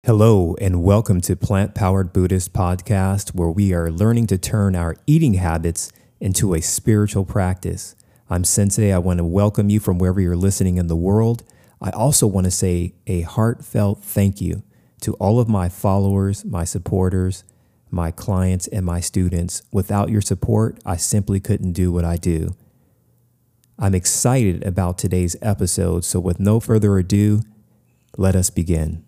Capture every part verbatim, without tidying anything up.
Hello, and welcome to Plant Powered Buddhist Podcast, where we are learning to turn our eating habits into a spiritual practice. I'm Sensei. I want to welcome you from wherever you're listening in the world. I also want to say a heartfelt thank you to all of my followers, my supporters, my clients, and my students. Without your support, I simply couldn't do what I do. I'm excited about today's episode, so with no further ado, let us begin.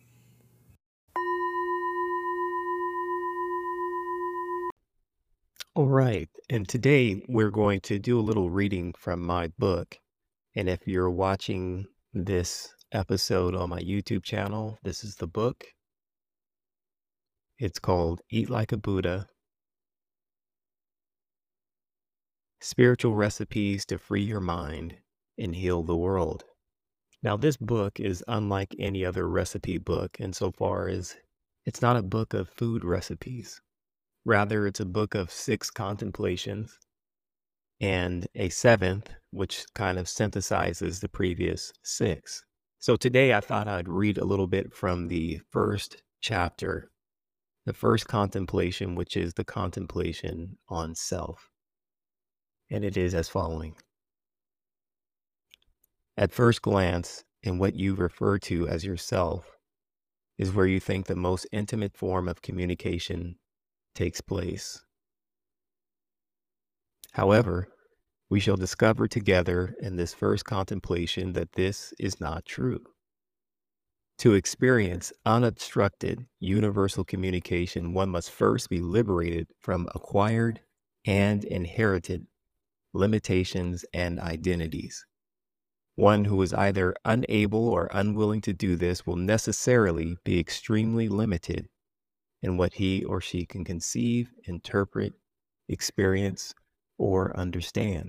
All right, and today we're going to do a little reading from my book. And if you're watching this episode on my YouTube channel, this is the book. It's called Eat Like a Buddha: Spiritual Recipes to Free Your Mind and Heal the World. Now, this book is unlike any other recipe book insofar as it's not a book of food recipes. Rather, it's a book of six contemplations and a seventh, which kind of synthesizes the previous six. So today I thought I'd read a little bit from the first chapter, the first contemplation, which is the contemplation on self. And it is as following. At first glance, in what you refer to as yourself is where you think the most intimate form of communication takes place. However, we shall discover together in this first contemplation that this is not true. To experience unobstructed universal communication, one must first be liberated from acquired and inherited limitations and identities. One who is either unable or unwilling to do this will necessarily be extremely limited in what he or she can conceive, interpret, experience, or understand.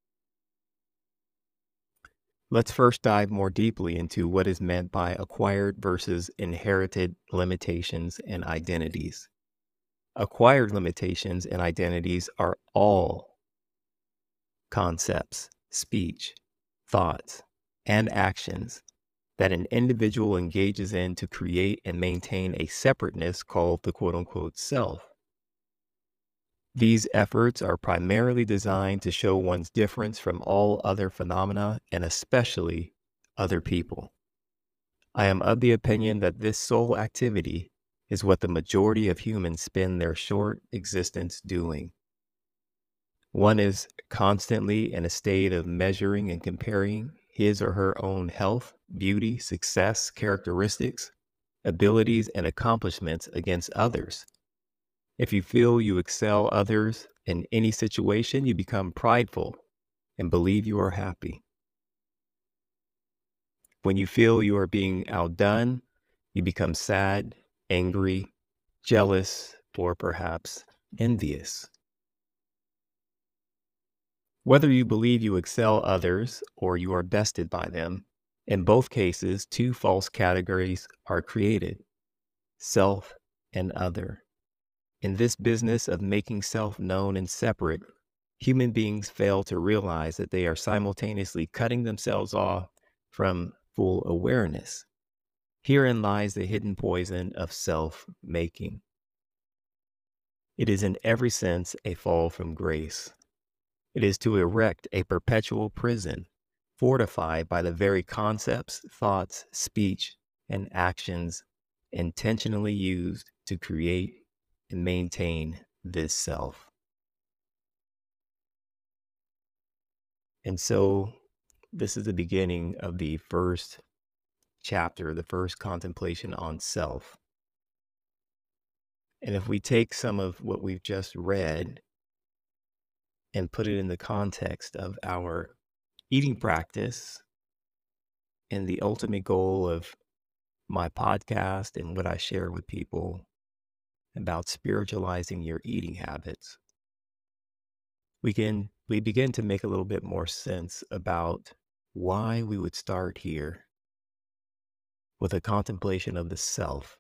Let's first dive more deeply into what is meant by acquired versus inherited limitations and identities. Acquired limitations and identities are all concepts, speech, thoughts, and actions that an individual engages in to create and maintain a separateness called the quote-unquote self. These efforts are primarily designed to show one's difference from all other phenomena and especially other people. I am of the opinion that this sole activity is what the majority of humans spend their short existence doing. One is constantly in a state of measuring and comparing his or her own health, beauty, success, characteristics, abilities, and accomplishments against others. If you feel you excel others in any situation, you become prideful and believe you are happy. When you feel you are being outdone, you become sad, angry, jealous, or perhaps envious. Whether you believe you excel others or you are bested by them, in both cases, two false categories are created: self and other. In this business of making self known and separate, human beings fail to realize that they are simultaneously cutting themselves off from full awareness. Herein lies the hidden poison of self-making. It is in every sense a fall from grace. It is to erect a perpetual prison, fortified by the very concepts, thoughts, speech, and actions intentionally used to create and maintain this self. And so this is the beginning of the first chapter, the first contemplation on self. And if we take some of what we've just read and put it in the context of our eating practice and the ultimate goal of my podcast and what I share with people about spiritualizing your eating habits, we can we begin to make a little bit more sense about why we would start here with a contemplation of the self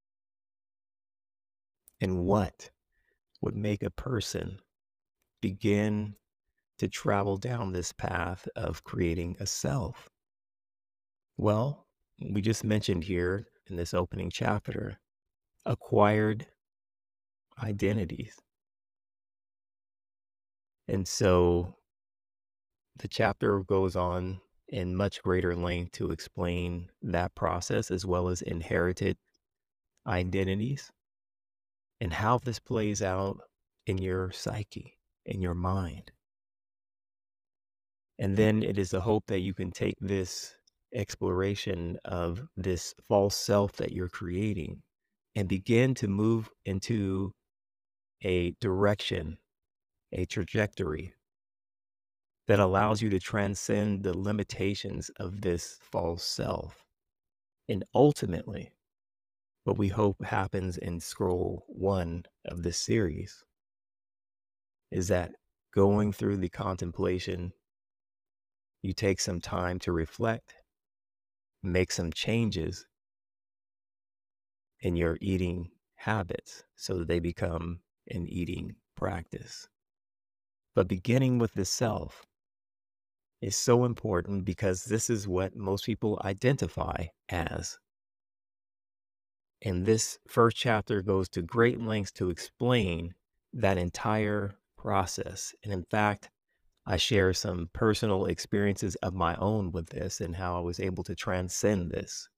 and what would make a person begin to travel down this path of creating a self. Well, we just mentioned here in this opening chapter, acquired identities. And so the chapter goes on in much greater length to explain that process as well as inherited identities and how this plays out in your psyche, in your mind. And then it is the hope that you can take this exploration of this false self that you're creating and begin to move into a direction, a trajectory that allows you to transcend the limitations of this false self. And ultimately, what we hope happens in scroll one of this series is that going through the contemplation, you take some time to reflect, make some changes in your eating habits so that they become an eating practice. But beginning with the self is so important because this is what most people identify as. And this first chapter goes to great lengths to explain that entire process. And in fact, I share some personal experiences of my own with this and how I was able to transcend this.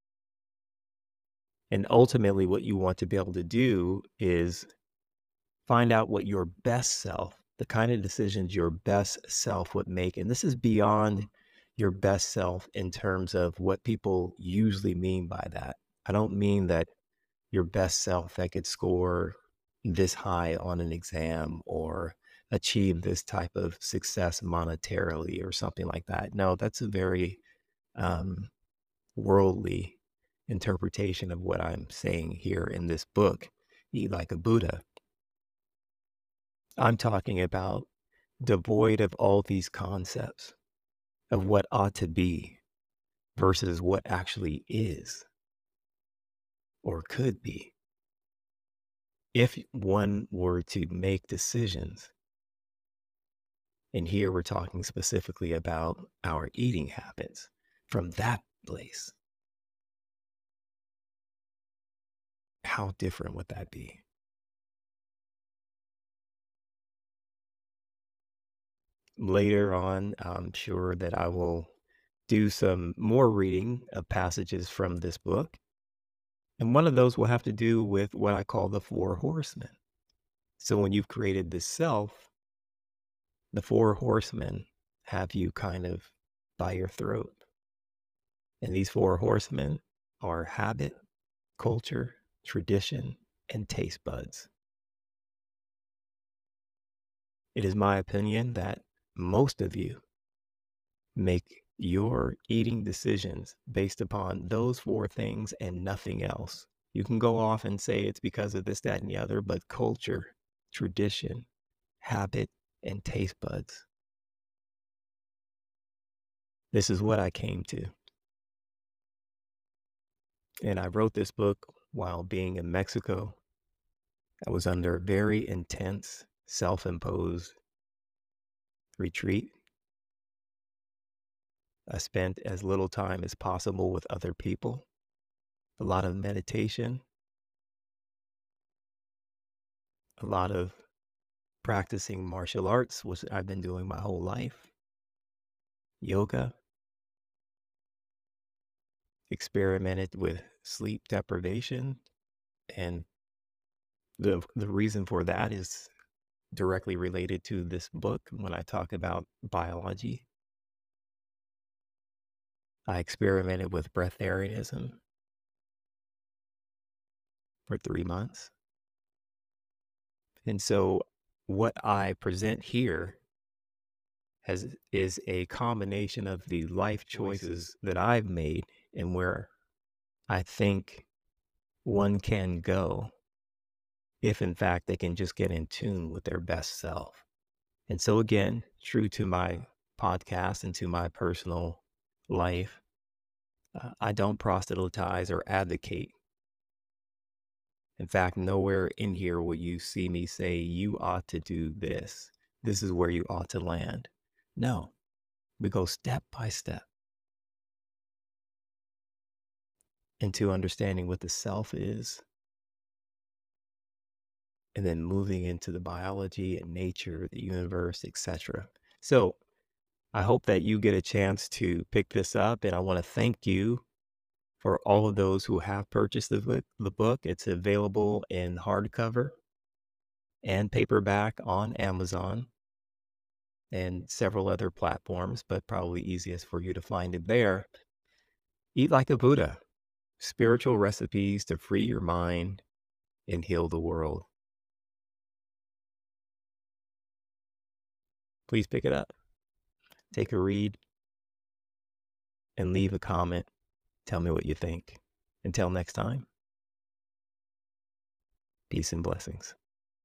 And ultimately, what you want to be able to do is find out what your best self, the kind of decisions your best self would make. And this is beyond your best self in terms of what people usually mean by that. I don't mean that your best self that could score this high on an exam or achieve this type of success monetarily or something like that. No, that's a very um, worldly interpretation of what I'm saying here in this book, Eat Like a Buddha. I'm talking about devoid of all these concepts of what ought to be versus what actually is or could be. If one were to make decisions, and here we're talking specifically about our eating habits from that place, how different would that be? Later on, I'm sure that I will do some more reading of passages from this book. And one of those will have to do with what I call the four horsemen. So when you've created this self, the four horsemen have you kind of by your throat. And these four horsemen are habit, culture, tradition, and taste buds. It is my opinion that most of you make your eating decisions based upon those four things and nothing else. You can go off and say it's because of this, that, and the other, but culture, tradition, habit, and taste buds. This is what I came to. And I wrote this book while being in Mexico. I was under a very intense, self-imposed retreat. I spent as little time as possible with other people, a lot of meditation, a lot of practicing martial arts, which I've been doing my whole life, yoga, experimented with sleep deprivation. And the, the reason for that is directly related to this book when I talk about biology. I experimented with breatharianism for three months. And so what I present here has is a combination of the life choices that I've made and where I think one can go if in fact they can just get in tune with their best self. And so again, true to my podcast and to my personal life, uh, I don't proselytize or advocate. In fact, nowhere in here will you see me say, you ought to do this. This is where you ought to land. No, we go step by step. into understanding what the self is, and then moving into the biology and nature, the universe, et cetera. So I hope that you get a chance to pick this up, and I want to thank you for all of those who have purchased the book. The book. It's available in hardcover and paperback on Amazon and several other platforms, but probably easiest for you to find it there. Eat Like a Buddha, Spiritual Recipes to Free Your Mind and Heal the World. Please pick it up, take a read, and leave a comment. Tell me what you think. Until next time, peace and blessings.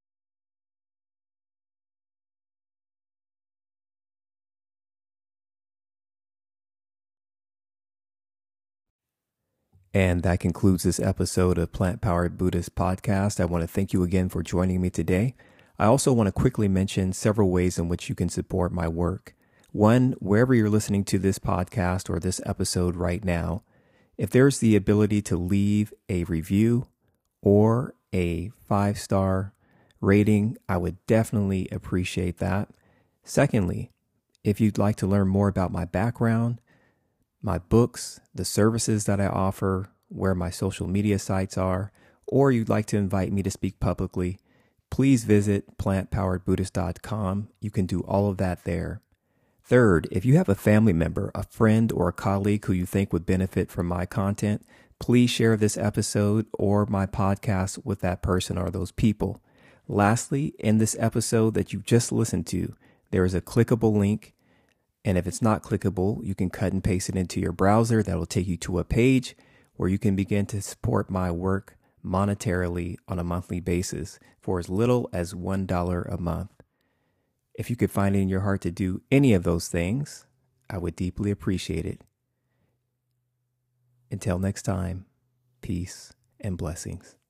And that concludes this episode of Plant Powered Buddhist Podcast. I want to thank you again for joining me today. I also want to quickly mention several ways in which you can support my work. One, wherever you're listening to this podcast or this episode right now, if there's the ability to leave a review or a five-star rating, I would definitely appreciate that. Secondly, if you'd like to learn more about my background, my books, the services that I offer, where my social media sites are, or you'd like to invite me to speak publicly, please visit plant powered buddhist dot com. You can do all of that there. Third, if you have a family member, a friend, or a colleague who you think would benefit from my content, please share this episode or my podcast with that person or those people. Lastly, in this episode that you just listened to, there is a clickable link. And if it's not clickable, you can cut and paste it into your browser. That will take you to a page where you can begin to support my work monetarily on a monthly basis for as little as one dollar a month. If you could find it in your heart to do any of those things, I would deeply appreciate it. Until next time, peace and blessings.